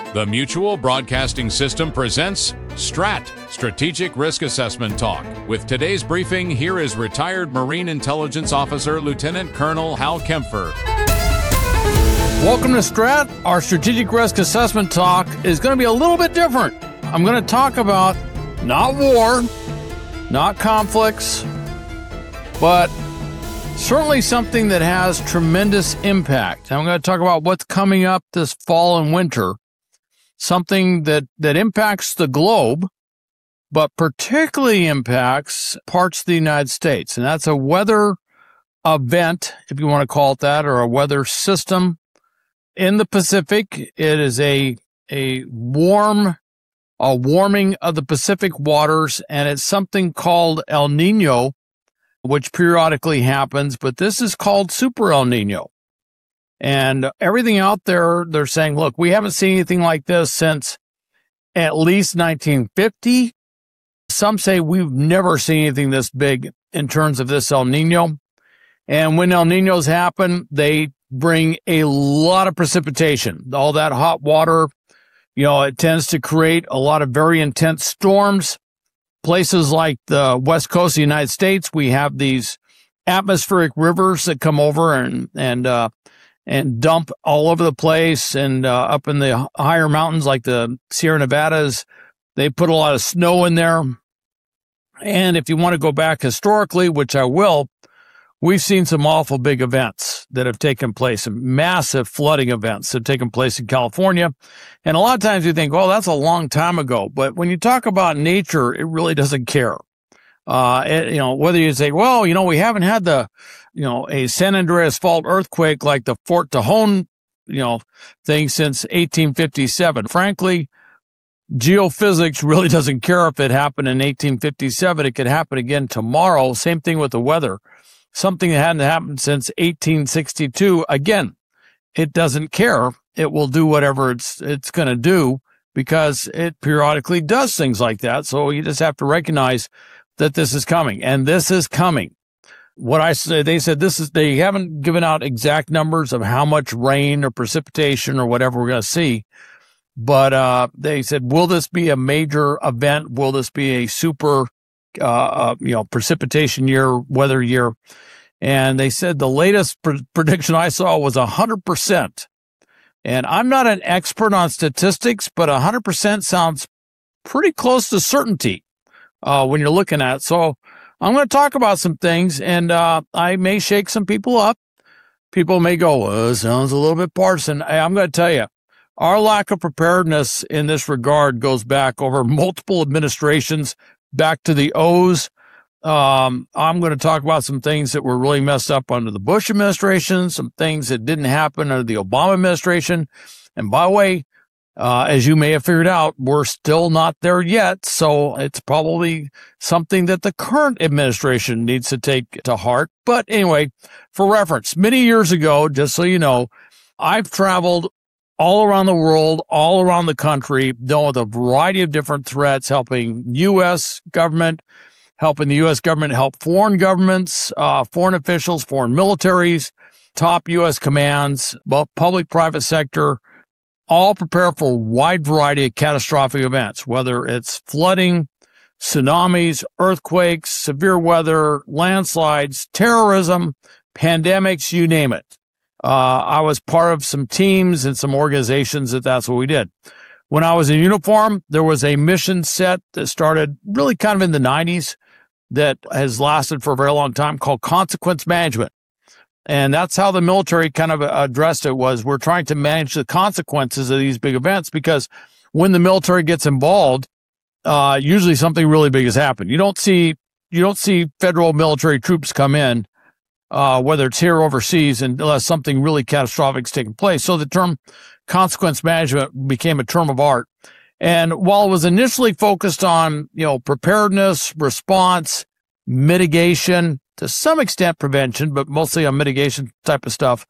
The Mutual Broadcasting System presents STRAT, Strategic Risk Assessment Talk. With today's briefing, here is retired Marine Intelligence Officer Lieutenant Colonel Hal Kempfer. Welcome to STRAT. Our Strategic Risk Assessment Talk is going to be a little bit different. I'm going to talk about not war, not conflicts, but certainly something that has tremendous impact. I'm going to talk about what's coming up this fall and winter. Something that impacts the globe, but particularly impacts parts of the United States. And that's a weather event, if you want to call it that, or a weather system in the Pacific. It is a warming of the Pacific waters, and it's something called El Nino, which periodically happens, but this is called Super El Nino. And everything out there, they're saying, look, we haven't seen anything like this since at least 1950. Some say we've never seen anything this big in terms of this El Nino. And when El Ninos happen, they bring a lot of precipitation. All that hot water, it tends to create a lot of very intense storms. Places like the west coast of the United States, we have these atmospheric rivers that come over and dump all over the place, and up in the higher mountains like the Sierra Nevadas, they put a lot of snow in there. And if you want to go back historically, which I will, we've seen some awful big events that have taken place, some massive flooding events that have taken place in California. And a lot of times you think, oh, that's a long time ago. But when you talk about nature, it really doesn't care. Whether you say, well, we haven't had a San Andreas Fault earthquake like the Fort Tejon, thing since 1857. Frankly, geophysics really doesn't care if it happened in 1857. It could happen again tomorrow. Same thing with the weather. Something that hadn't happened since 1862. Again, it doesn't care. It will do whatever it's going to do because it periodically does things like that. So you just have to recognize that this is coming, and this is coming. What I say, they said they haven't given out exact numbers of how much rain or precipitation or whatever we're going to see, but they said, will this be a major event? Will this be a super, precipitation year, weather year? And they said the latest prediction I saw was 100%. And I'm not an expert on statistics, but 100% sounds pretty close to certainty. When you're looking at it. So I'm going to talk about some things, and I may shake some people up. People may go, well, it sounds a little bit partisan. I'm going to tell you, our lack of preparedness in this regard goes back over multiple administrations, back to the O's. I'm going to talk about some things that were really messed up under the Bush administration, some things that didn't happen under the Obama administration. And by the way, as you may have figured out, we're still not there yet, so it's probably something that the current administration needs to take to heart. But anyway, for reference, many years ago, just so you know, I've traveled all around the world, all around the country, dealing with a variety of different threats, helping U.S. government, helping the U.S. government help foreign governments, foreign officials, foreign militaries, top U.S. commands, both public, private sector, all prepare for a wide variety of catastrophic events, whether it's flooding, tsunamis, earthquakes, severe weather, landslides, terrorism, pandemics, you name it. I was part of some teams and some organizations that's what we did. When I was in uniform, there was a mission set that started really kind of in the 90s that has lasted for a very long time called consequence management. And that's how the military kind of addressed it, was we're trying to manage the consequences of these big events, because when the military gets involved, usually something really big has happened. You don't see federal military troops come in, whether it's here or overseas, unless something really catastrophic is taking place. So the term consequence management became a term of art. And while it was initially focused on, preparedness, response, mitigation, to some extent prevention, but mostly on mitigation type of stuff,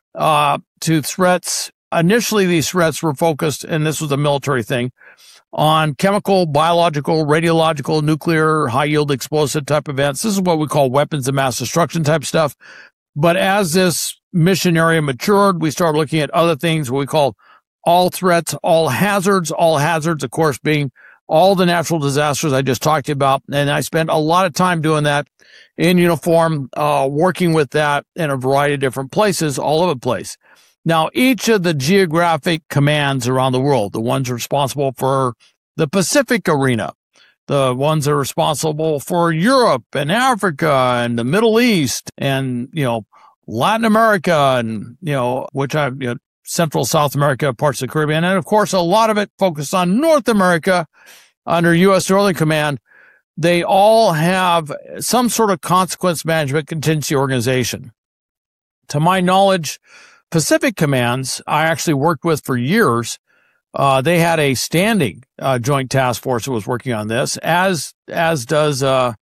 to threats. Initially, these threats were focused, and this was a military thing, on chemical, biological, radiological, nuclear, high-yield explosive type events. This is what we call weapons of mass destruction type stuff. But as this mission area matured, we started looking at other things, what we call all threats, all hazards, of course, being all the natural disasters I just talked about. And I spent a lot of time doing that in uniform, working with that in a variety of different places all over the place. Now, each of the geographic commands around the world, the ones responsible for the Pacific arena, the ones that are responsible for Europe and Africa and the Middle East and, Latin America and, Central South America, parts of the Caribbean. And of course, a lot of it focused on North America under U.S. Northern Command. They all have some sort of consequence management contingency organization. To my knowledge, Pacific commands I actually worked with for years. They had a standing joint task force that was working on this, as does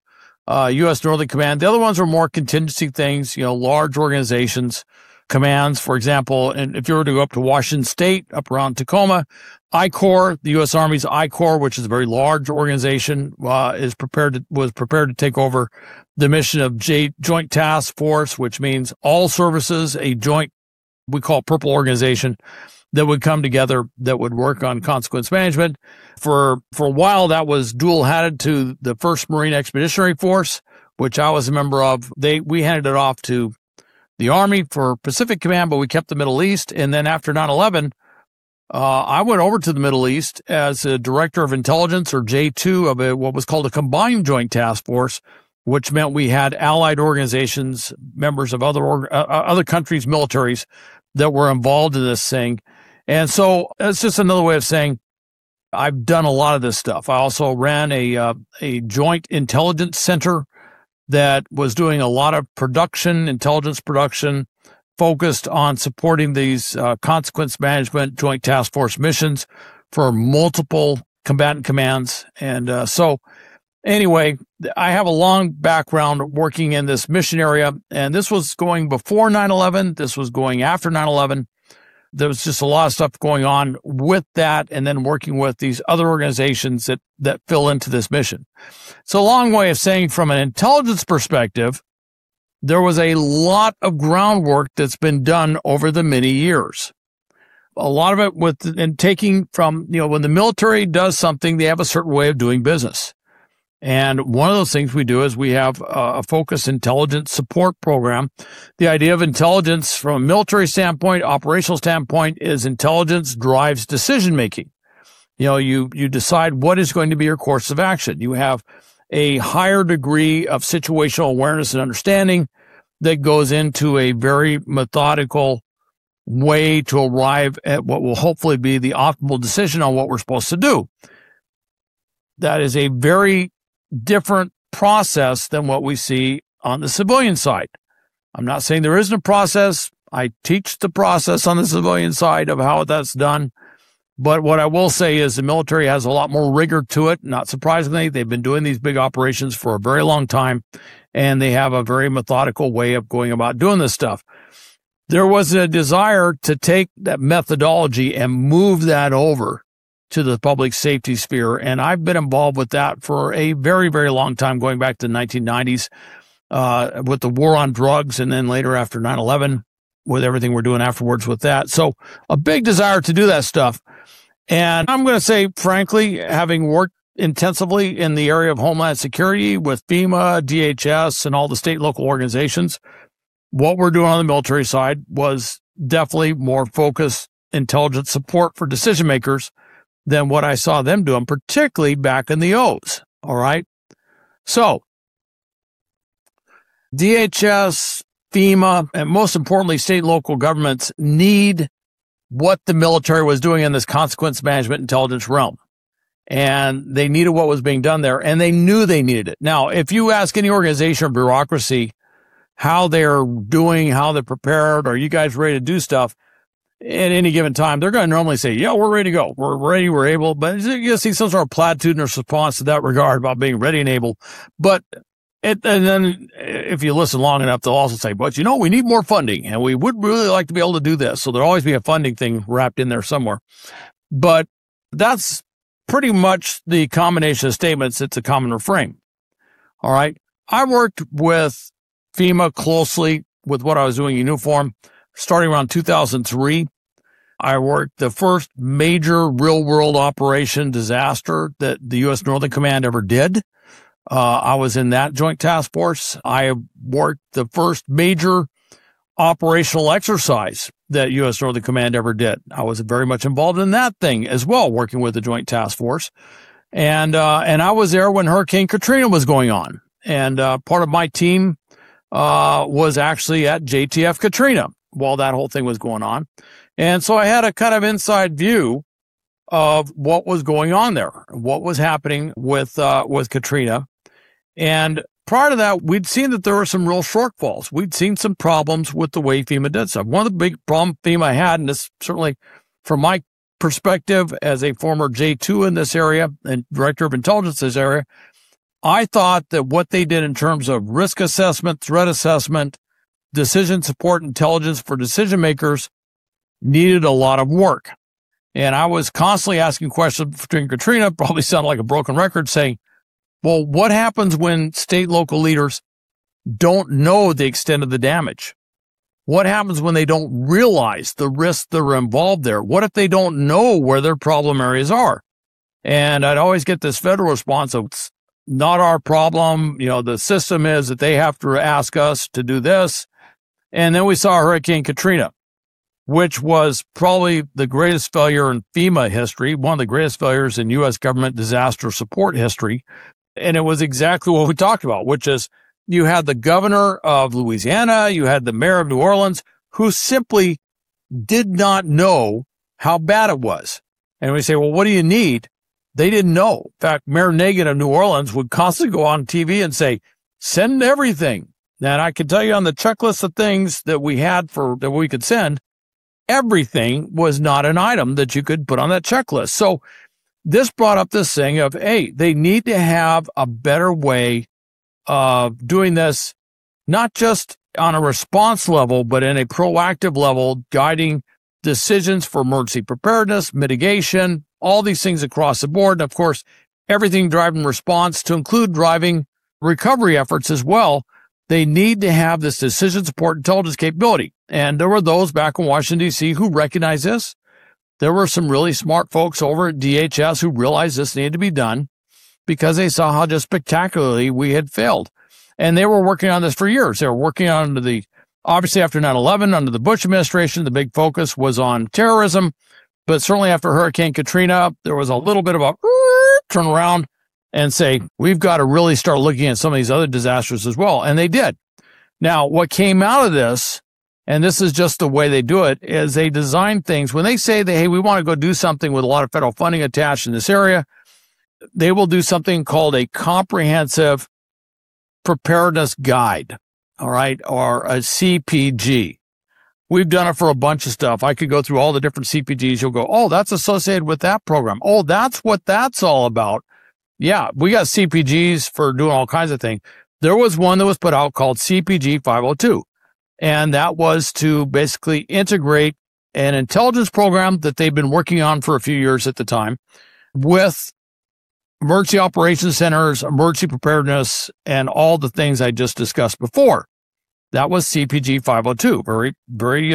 U.S. Northern Command. The other ones were more contingency things, large organizations, commands. For example, and if you were to go up to Washington State, up around Tacoma, I-Corps, the U.S. Army's I-Corps, which is a very large organization, was prepared to take over the mission of Joint Task Force, which means all services, a joint, we call Purple organization, that would come together that would work on consequence management. For a while, that was dual-hatted to the 1st Marine Expeditionary Force, which I was a member of. We handed it off to the Army for Pacific Command, but we kept the Middle East. And then after 9/11, I went over to the Middle East as a director of intelligence, or J2, of what was called a combined joint task force, which meant we had allied organizations, members of other countries' militaries that were involved in this thing. And so it's just another way of saying I've done a lot of this stuff. I also ran a joint intelligence center that was doing a lot of intelligence production, focused on supporting these consequence management joint task force missions for multiple combatant commands. And so anyway, I have a long background working in this mission area, and this was going before 9/11. This was going after 9/11. There was just a lot of stuff going on with that, and then working with these other organizations that fill into this mission. It's a long way of saying, from an intelligence perspective, there was a lot of groundwork that's been done over the many years. A lot of it taking from, when the military does something, they have a certain way of doing business. And one of those things we do is we have a focused intelligence support program. The idea of intelligence from a military standpoint, operational standpoint, is intelligence drives decision making. You decide what is going to be your course of action. You have a higher degree of situational awareness and understanding that goes into a very methodical way to arrive at what will hopefully be the optimal decision on what we're supposed to do. That is a very different process than what we see on the civilian side. I'm not saying there isn't a process. I teach the process on the civilian side of how that's done. But what I will say is the military has a lot more rigor to it. Not surprisingly, they've been doing these big operations for a very long time, and they have a very methodical way of going about doing this stuff. There was a desire to take that methodology and move that over to the public safety sphere. And I've been involved with that for a very, very long time, going back to the 1990s, with the war on drugs, and then later after 9/11, with everything we're doing afterwards with that. So a big desire to do that stuff. And I'm going to say, frankly, having worked intensively in the area of Homeland Security with FEMA, DHS, and all the state and local organizations, what we're doing on the military side was definitely more focused intelligence support for decision makers than what I saw them doing, particularly back in the O's. All right. So DHS, FEMA, and most importantly, state and local governments need what the military was doing in this consequence management intelligence realm. And they needed what was being done there, and they knew they needed it. Now, if you ask any organization or bureaucracy how they're doing, how they're prepared, are you guys ready to do stuff at any given time, they're going to normally say, yeah, we're ready to go. We're ready. We're able. But you see some sort of platitudinous response to that regard about being ready and able. But and then if you listen long enough, they'll also say, but we need more funding, and we would really like to be able to do this. So there'll always be a funding thing wrapped in there somewhere. But that's pretty much the combination of statements. It's a common refrain. All right. I worked with FEMA closely with what I was doing in uniform starting around 2003. I worked the first major real-world operation disaster that the U.S. Northern Command ever did. I was in that joint task force. I worked the first major operational exercise that U.S. Northern Command ever did. I was very much involved in that thing as well, working with the joint task force. And I was there when Hurricane Katrina was going on. And part of my team was actually at JTF Katrina while that whole thing was going on. And so I had a kind of inside view of what was going on there, what was happening with Katrina. And prior to that, we'd seen that there were some real shortfalls. We'd seen some problems with the way FEMA did stuff. One of the big problems FEMA had, and this certainly from my perspective as a former J2 in this area and director of intelligence in this area, I thought that what they did in terms of risk assessment, threat assessment, decision support intelligence for decision makers needed a lot of work. And I was constantly asking questions during Katrina, probably sounded like a broken record, saying, well, what happens when state and local leaders don't know the extent of the damage? What happens when they don't realize the risks that are involved there? What if they don't know where their problem areas are? And I'd always get this federal response of, it's not our problem. You know, the system is that they have to ask us to do this. And then we saw Hurricane Katrina, which was probably the greatest failure in FEMA history, one of the greatest failures in U.S. government disaster support history. And it was exactly what we talked about, which is you had the governor of Louisiana, you had the mayor of New Orleans, who simply did not know how bad it was. And we say, well, what do you need? They didn't know. In fact, Mayor Nagin of New Orleans would constantly go on TV and say, send everything. And I can tell you on the checklist of things that we had that we could send, everything was not an item that you could put on that checklist. So this brought up this thing of, hey, they need to have a better way of doing this, not just on a response level, but in a proactive level, guiding decisions for emergency preparedness, mitigation, all these things across the board. And of course, everything driving response to include driving recovery efforts as well. They need to have this decision support intelligence capability. And there were those back in Washington, D.C. who recognized this. There were some really smart folks over at DHS who realized this needed to be done because they saw how just spectacularly we had failed. And they were working on this for years. They were working on obviously after 9/11, under the Bush administration, the big focus was on terrorism. But certainly after Hurricane Katrina, there was a little bit of a turn around and say, we've got to really start looking at some of these other disasters as well. And they did. Now, what came out of this, and this is just the way they do it, is they design things. When they say that, hey, we want to go do something with a lot of federal funding attached in this area, they will do something called a comprehensive preparedness guide, all right, or a CPG. We've done it for a bunch of stuff. I could go through all the different CPGs. You'll go, oh, that's associated with that program. Oh, that's what that's all about. Yeah, we got CPGs for doing all kinds of things. There was one that was put out called CPG 502. And that was to basically integrate an intelligence program that they've been working on for a few years at the time with emergency operations centers, emergency preparedness, and all the things I just discussed before. That was CPG 502. Very,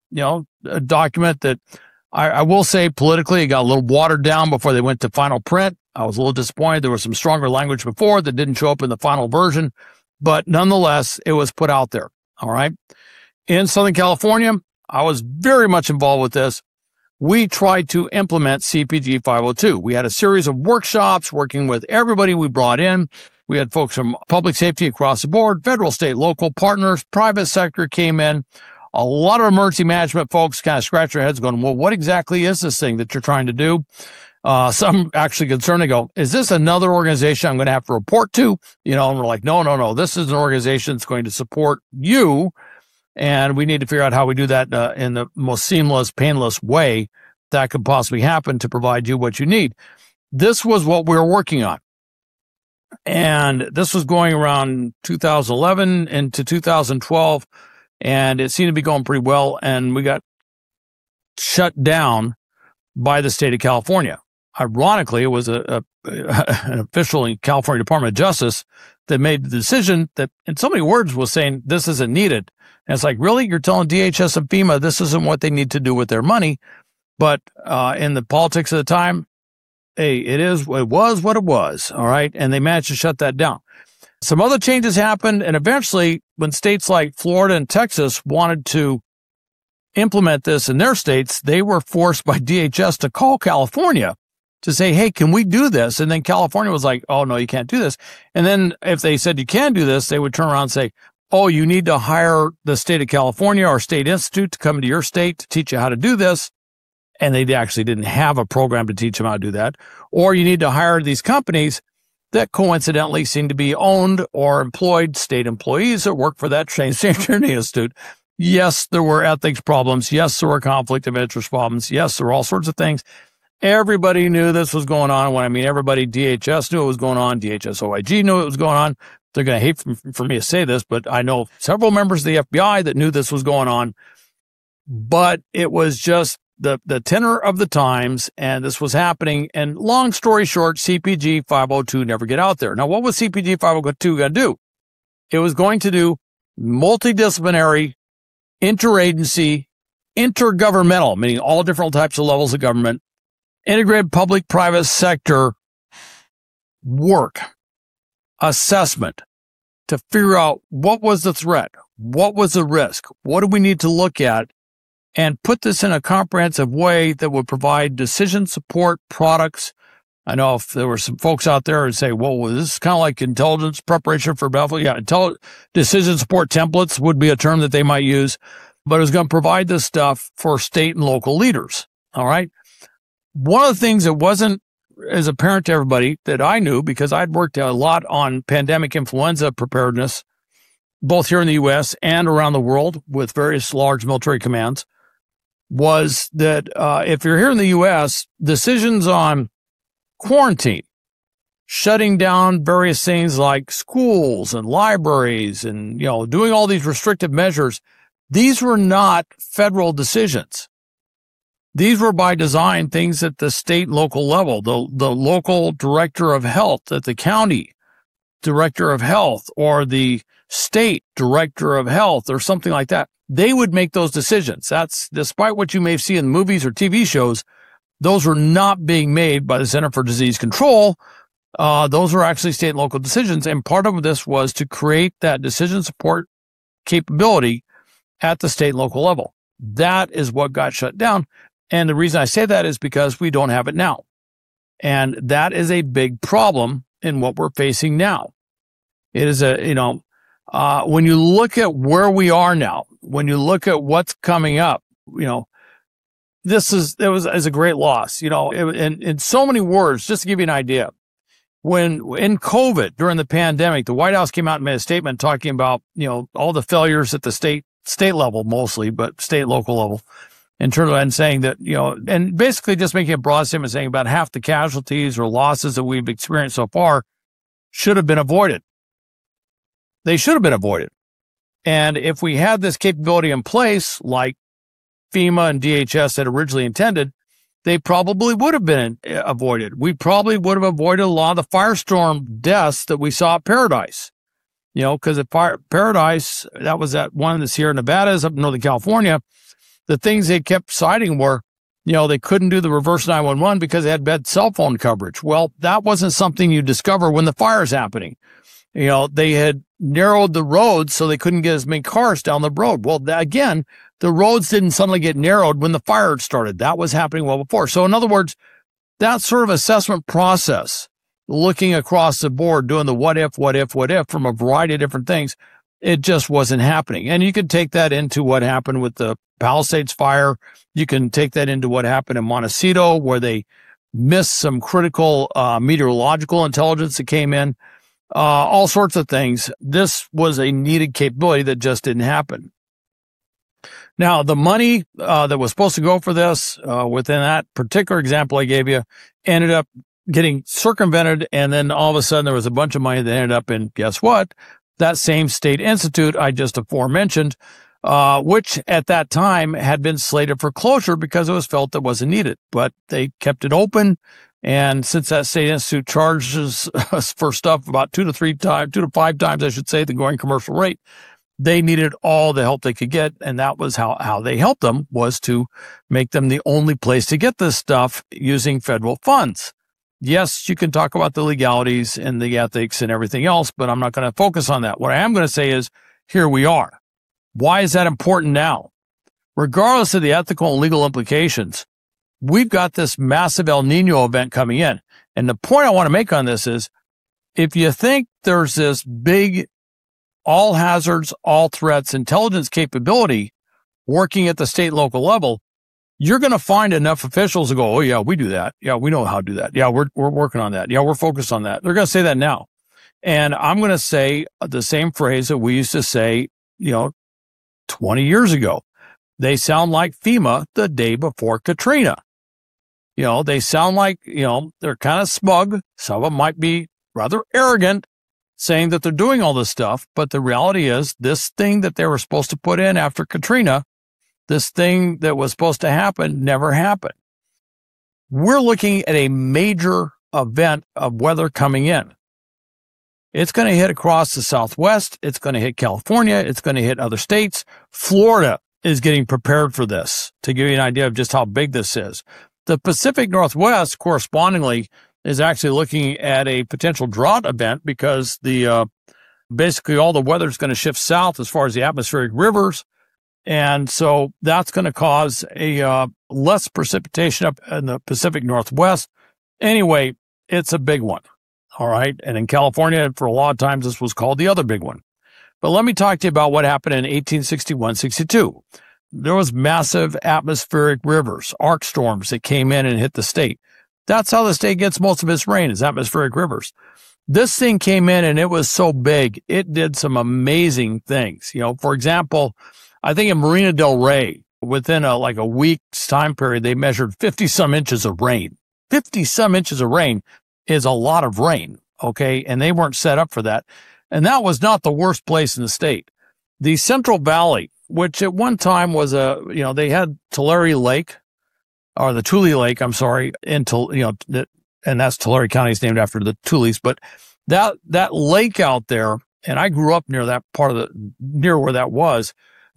a document that I will say politically, it got a little watered down before they went to final print. I was a little disappointed. There was some stronger language before that didn't show up in the final version, but nonetheless, it was put out there. All right. In Southern California, I was very much involved with this. We tried to implement CPG 502. We had a series of workshops working with everybody we brought in. We had folks from public safety across the board, federal, state, local partners, private sector came in. A lot of emergency management folks kind of scratch their heads going, well, what exactly is this thing that you're trying to do? Some actually concerned. They go, is this another organization I'm going to have to report to? And we're like, no. This is an organization that's going to support you. And we need to figure out how we do that in the most seamless, painless way that could possibly happen to provide you what you need. This was what we were working on. And this was going around 2011 into 2012. And it seemed to be going pretty well. And we got shut down by the state of California. Ironically, it was an official in California Department of Justice that made the decision that, in so many words, was saying this isn't needed. And it's like, really? You're telling DHS and FEMA this isn't what they need to do with their money? But in the politics of the time, hey, it was what it was, all right? And they managed to shut that down. Some other changes happened, and eventually, when states like Florida and Texas wanted to implement this in their states, they were forced by DHS to call California to say, hey, can we do this? And then California was like, oh, no, you can't do this. And then if they said you can do this, they would turn around and say, oh, you need to hire the state of California or state institute to come to your state to teach you how to do this. And they actually didn't have a program to teach them how to do that. Or you need to hire these companies that coincidentally seem to be owned or employed state employees that work for that same training institute. Yes, there were ethics problems. Yes, there were conflict of interest problems. Yes, there were all sorts of things. Everybody knew this was going on. When I mean everybody, DHS knew it was going on. DHS OIG knew it was going on. They're going to hate for me to say this, but I know several members of the FBI that knew this was going on. But it was just the tenor of the times, and this was happening. And long story short, CPG 502 never get out there. Now, what was CPG 502 going to do? It was going to do multidisciplinary, interagency, intergovernmental, meaning all different types of levels of government, integrated public-private sector work, assessment to figure out what was the threat, what was the risk, what do we need to look at, and put this in a comprehensive way that would provide decision support products. I know if there were some folks out there who say, well, this is kind of like intelligence preparation for battle. Yeah, decision support templates would be a term that they might use, but it was going to provide this stuff for state and local leaders. All right. One of the things that wasn't as apparent to everybody that I knew, because I'd worked a lot on pandemic influenza preparedness, both here in the U.S. and around the world with various large military commands, was that if you're here in the U.S., decisions on quarantine, shutting down various things like schools and libraries and, doing all these restrictive measures, these were not federal decisions. These were by design things at the state and local level, the local director of health at the county director of health or the state director of health or something like that. They would make those decisions. That's despite what you may see in movies or TV shows, those were not being made by the Center for Disease Control. Those were actually state and local decisions. And part of this was to create that decision support capability at the state and local level. That is what got shut down. And the reason I say that is because we don't have it now. And that is a big problem in what we're facing now. It is when you look at where we are now, when you look at what's coming up, it was a great loss, in so many words, just to give you an idea. When in COVID, during the pandemic, the White House came out and made a statement talking about, all the failures at the state level mostly, but state and local level, in terms of, and saying that, and basically just making a broad statement saying about half the casualties or losses that we've experienced so far should have been avoided. They should have been avoided. And if we had this capability in place, like FEMA and DHS had originally intended, they probably would have been avoided. We probably would have avoided a lot of the firestorm deaths that we saw at Paradise. Because at Paradise, that was that one in the Sierra Nevadas up in Northern California, the things they kept citing were, they couldn't do the reverse 911 because they had bad cell phone coverage. Well, that wasn't something you discover when the fire's happening. They had narrowed the roads so they couldn't get as many cars down the road. Well, again, the roads didn't suddenly get narrowed when the fire started. That was happening well before. So in other words, that sort of assessment process, looking across the board, doing the what if from a variety of different things, it just wasn't happening. And you could take that into what happened with the Palisades fire. You can take that into what happened in Montecito, where they missed some critical meteorological intelligence that came in. All sorts of things. This was a needed capability that just didn't happen. Now, the money that was supposed to go for this, within that particular example I gave you, ended up getting circumvented, and then all of a sudden there was a bunch of money that ended up in, guess what? That same state institute I just aforementioned, which at that time had been slated for closure because it was felt that wasn't needed. But they kept it open. And since that state institute charges us for stuff about 2 to 5 times, I should say, the going commercial rate, They needed all the help they could get, and that was how they helped them, was to make them the only place to get this stuff using federal funds. Yes, you can talk about the legalities and the ethics and everything else, but I'm not going to focus on that. What I am going to say is, here we are. Why is that important now? Regardless of the ethical and legal implications, we've got this massive El Nino event coming in. And the point I want to make on this is, if you think there's this big all hazards, all threats intelligence capability working at the state and local level, you're going to find enough officials to go, oh yeah, we do that. Yeah, we know how to do that. Yeah, we're working on that. Yeah, we're focused on that. They're going to say that now. And I'm going to say the same phrase that we used to say, 20 years ago. They sound like FEMA the day before Katrina. They sound like, they're kind of smug. Some of them might be rather arrogant, saying that they're doing all this stuff. But the reality is, this thing that they were supposed to put in after Katrina, this thing that was supposed to happen, never happened. We're looking at a major event of weather coming in. It's going to hit across the Southwest. It's going to hit California. It's going to hit other states. Florida is getting prepared for this, to give you an idea of just how big this is. The Pacific Northwest, correspondingly, is actually looking at a potential drought event because basically all the weather is going to shift south as far as the atmospheric rivers. And so that's going to cause a less precipitation up in the Pacific Northwest. Anyway, it's a big one. All right. And in California, for a lot of times, this was called the other big one. But let me talk to you about what happened in 1861-62. There was massive atmospheric rivers, arc storms that came in and hit the state. That's how the state gets most of its rain, is atmospheric rivers. This thing came in and it was so big, it did some amazing things. For example, I think in Marina del Rey, within a week's time period, they measured 50 some inches of rain. 50 some inches of rain is a lot of rain. Okay. And they weren't set up for that. And that was not the worst place in the state. The Central Valley, which at one time was they had Tulare Lake, or the Tule Lake, I'm sorry, and that's Tulare County is named after the Tules, but that lake out there, and I grew up near that near where that was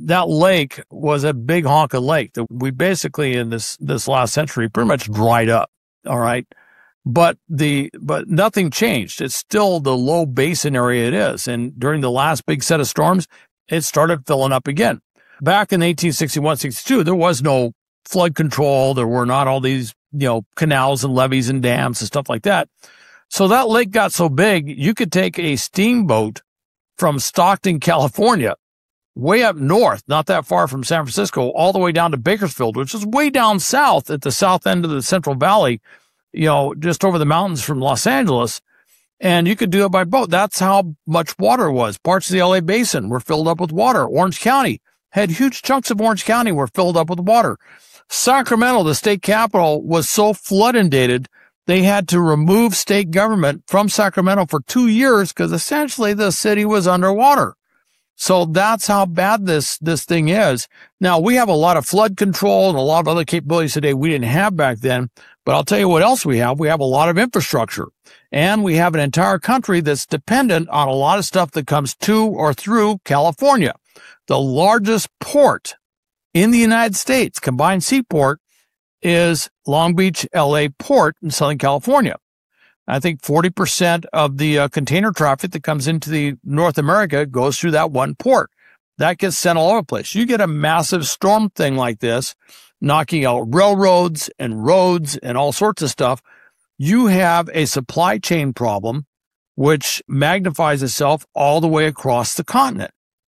a big honk of lake that we basically in this last century pretty much dried up. All right. But nothing changed. It's still the low basin area it is. And during the last big set of storms, it started filling up again. Back in 1861-62, there was no flood control. There were not all these, canals and levees and dams and stuff like that. So that lake got so big, you could take a steamboat from Stockton, California, way up north, not that far from San Francisco, all the way down to Bakersfield, which is way down south at the south end of the Central Valley, just over the mountains from Los Angeles. And you could do it by boat. That's how much water was. Parts of the LA basin were filled up with water. Orange County had huge chunks of Orange County were filled up with water. Sacramento, the state capital, was so flood inundated, they had to remove state government from Sacramento for 2 years because essentially the city was underwater. So that's how bad this thing is. Now, we have a lot of flood control and a lot of other capabilities today we didn't have back then. But I'll tell you what else we have. We have a lot of infrastructure, and we have an entire country that's dependent on a lot of stuff that comes to or through California. The largest port in the United States, combined seaport, is Long Beach, LA Port in Southern California. I think 40% of the container traffic that comes into the North America goes through that one port. That gets sent all over the place. You get a massive storm thing like this, knocking out railroads and roads and all sorts of stuff. You have a supply chain problem, which magnifies itself all the way across the continent.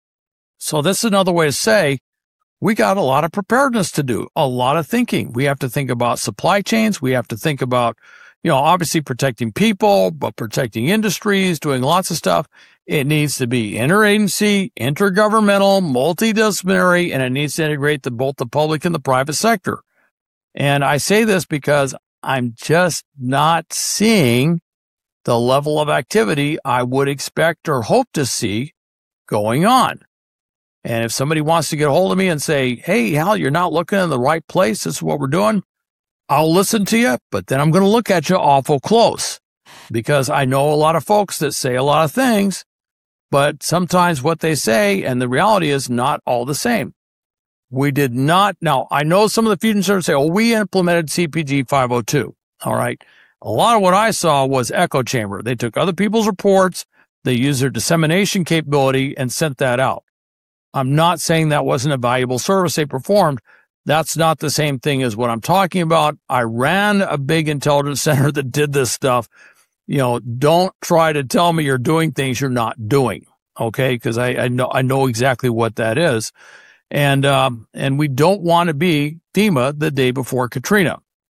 So this is another way to say we got a lot of preparedness to do, a lot of thinking. We have to think about supply chains. We have to think about, obviously protecting people, but protecting industries, doing lots of stuff. It needs to be interagency, intergovernmental, multidisciplinary, and it needs to integrate both the public and the private sector. And I say this because I'm just not seeing the level of activity I would expect or hope to see going on. And if somebody wants to get a hold of me and say, hey, Hal, you're not looking in the right place, this is what we're doing, I'll listen to you, but then I'm going to look at you awful close because I know a lot of folks that say a lot of things, but sometimes what they say and the reality is not all the same. We did not. Now, I know some of the fusion centers say, we implemented CPG 502. All right. A lot of what I saw was echo chamber. They took other people's reports, they used their dissemination capability and sent that out. I'm not saying that wasn't a valuable service they performed. That's not the same thing as what I'm talking about. I ran a big intelligence center that did this stuff. Don't try to tell me you're doing things you're not doing. Okay. Because I know exactly what that is. And we don't want to be FEMA the day before Katrina.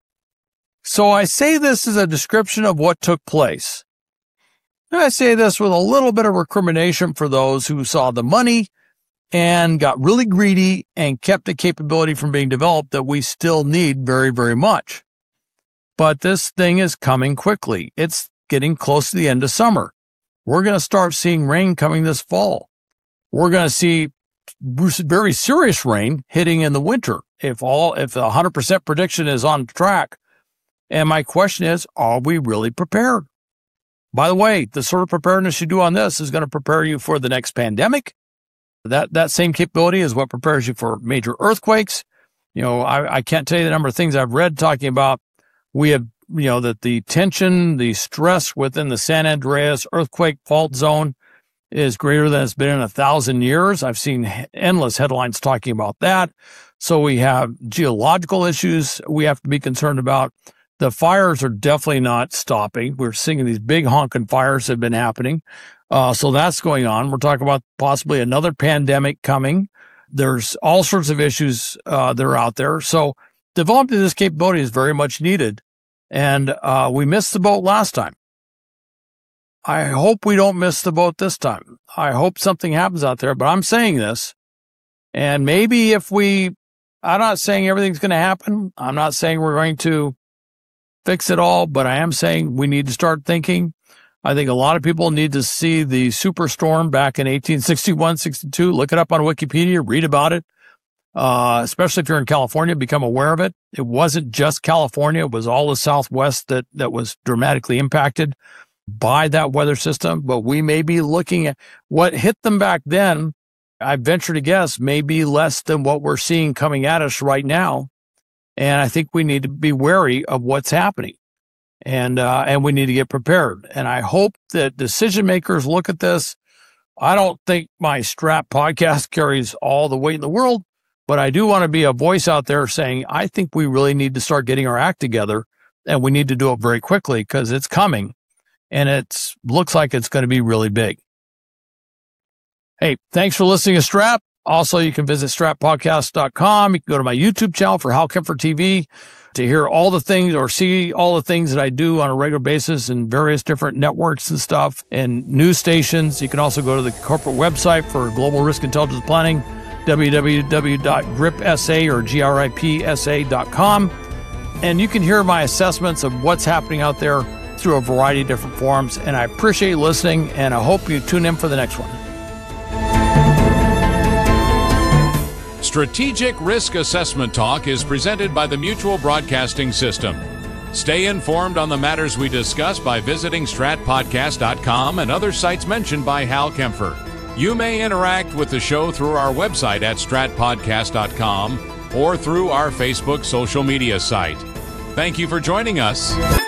So I say this as a description of what took place. And I say this with a little bit of recrimination for those who saw the money and got really greedy and kept the capability from being developed that we still need very, very much. But this thing is coming quickly. It's getting close to the end of summer. We're going to start seeing rain coming this fall. We're going to see very serious rain hitting in the winter if the 100% prediction is on track. And my question is, are we really prepared? By the way, the sort of preparedness you do on this is going to prepare you for the next pandemic. That same capability is what prepares you for major earthquakes. I can't tell you the number of things I've read talking about. We have, that the tension, the stress within the San Andreas earthquake fault zone is greater than it's been in 1,000 years. I've seen endless headlines talking about that. So we have geological issues we have to be concerned about. The fires are definitely not stopping. We're seeing these big honking fires have been happening. So that's going on. We're talking about possibly another pandemic coming. There's all sorts of issues that are out there. So developing this capability is very much needed. And we missed the boat last time. I hope we don't miss the boat this time. I hope something happens out there, but I'm saying this. And maybe I'm not saying everything's going to happen. I'm not saying we're going to fix it all, but I am saying we need to start thinking. I think a lot of people need to see the superstorm back in 1861, 62. Look it up on Wikipedia, read about it. Especially if you're in California, become aware of it. It wasn't just California. It was all the Southwest that was dramatically impacted by that weather system. But we may be looking at what hit them back then. I venture to guess may be less than what we're seeing coming at us right now. And I think we need to be wary of what's happening. And we need to get prepared. And I hope that decision makers look at this. I don't think my Strat podcast carries all the weight in the world, but I do want to be a voice out there saying, I think we really need to start getting our act together, and we need to do it very quickly because it's coming and it looks like it's going to be really big. Hey, thanks for listening to Strat. Also, you can visit stratpodcast.com. You can go to my YouTube channel for Hal Kempfer TV to hear all the things or see all the things that I do on a regular basis in various different networks and stuff and news stations. You can also go to the corporate website for global risk intelligence planning, www.gripsa or gripsa.com. And you can hear my assessments of what's happening out there through a variety of different forums. And I appreciate you listening, and I hope you tune in for the next one. Strategic Risk Assessment Talk is presented by the Mutual Broadcasting System. Stay informed on the matters we discuss by visiting stratpodcast.com and other sites mentioned by Hal Kempfer. You may interact with the show through our website at stratpodcast.com or through our Facebook social media site. Thank you for joining us.